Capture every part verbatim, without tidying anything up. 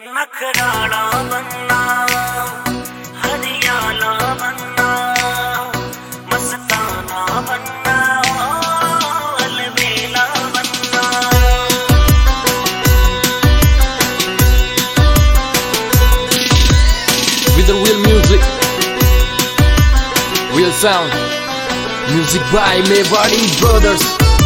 नखराला बनना, हरियाला बनना, मस्ताना बनना, अलबेला बनना। With the real music, real sound, music by Mewari Brothers.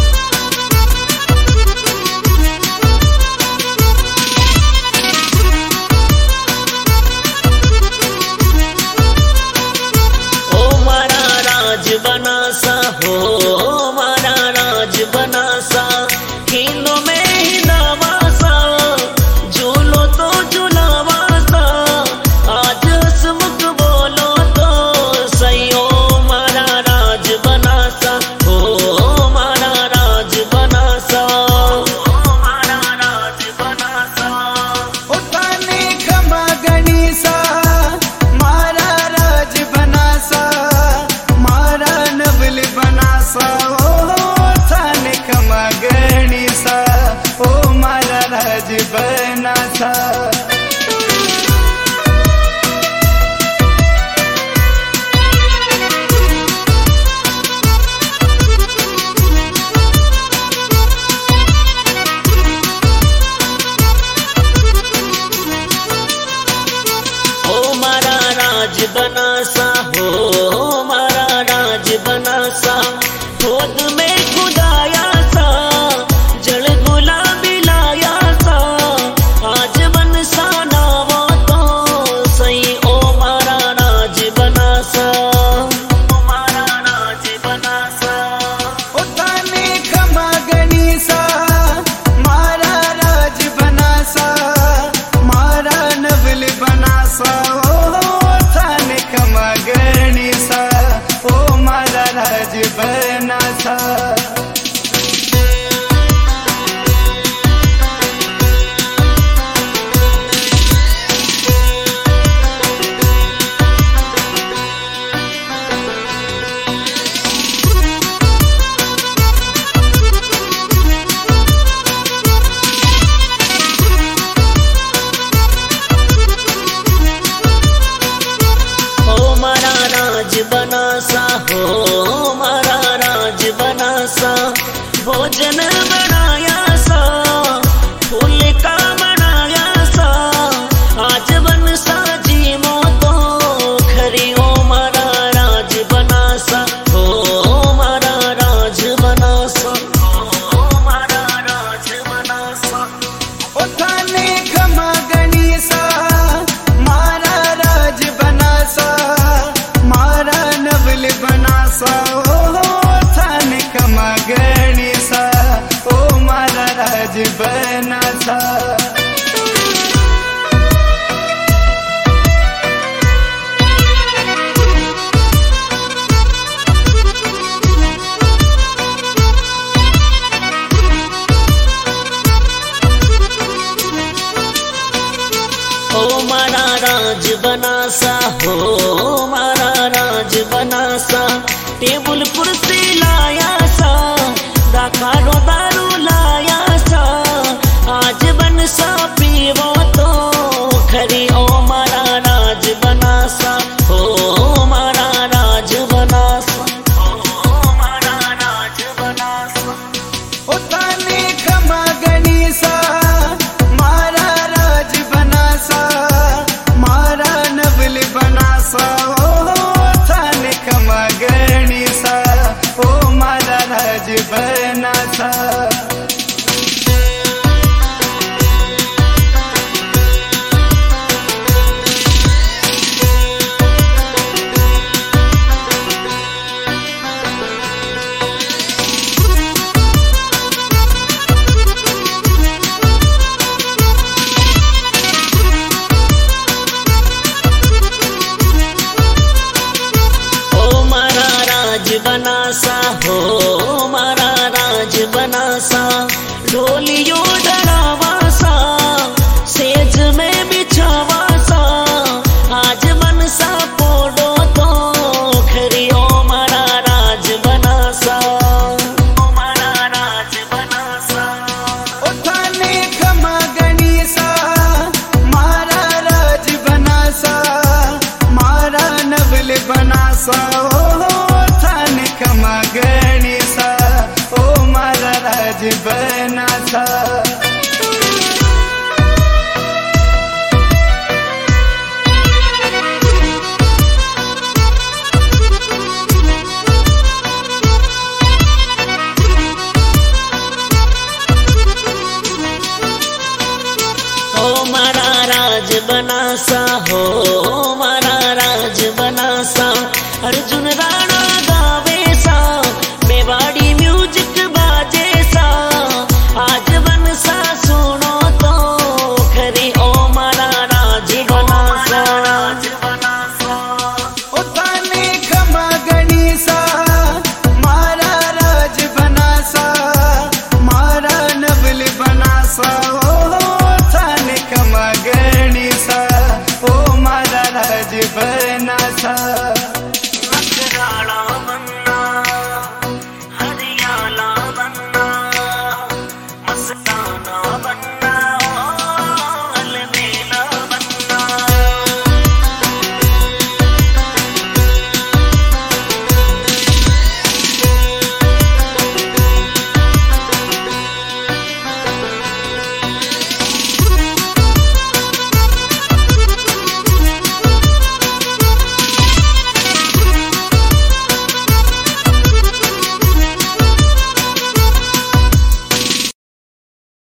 बना सा हो हमारा राज बना सा, खेलों में ही दावा सा, झूलो तो झुलावा सा, आज हंसमुख बोलो तो सही हो। हमारा राज बना सा हो हमारा राज बना सा, हमारा राज बना सा। उठाने खमा गणी सा मारा राज बना सा, बना सा ओ थाने खमा गणी सा, ओ मारा राज बना सा। ओ मारा राज बना सा हो मारा राज बना सा, खुद में खुदाया सा, जड़ गुलाबी लाया सा, आज बन सा नावा तो सही। ओ मारा राज बना सा ओ मारा राज बना सा। उठाने खमा गणी सा मारा राज बना सा, मारा नवल बना सा, ओ थाने खमा गणी सा, ओ मारा राज बना सा। राज बना सा हो मारा राज बना सा, भोजन बनाया सा, फूल का बनाया सा, आज बन सा जीवो तो खरी। हो मारा राज बना सा हो मारा राज बना सा, हो मारा राज बना सा। उठाने खमा गणी सा मारा राज बना सा, मारा नवल बना सा, ओ थाने खमा गणी सा, ओ मारा राज बना सा। ओ मारा राज बना सा हो मारा राज बना सा, टेबल कुर्सी लाया सा, दाखारो दारू लाया सा, आज बन सा पीवो तो खरी। ओ मारा राज बना सा हो मारा राज बना सा, हो मारा राज बना सा। उठाने खमा गणी सा मारा राज बना सा, मारा नवल राज बनासा। ओ मारा राज बनासा हो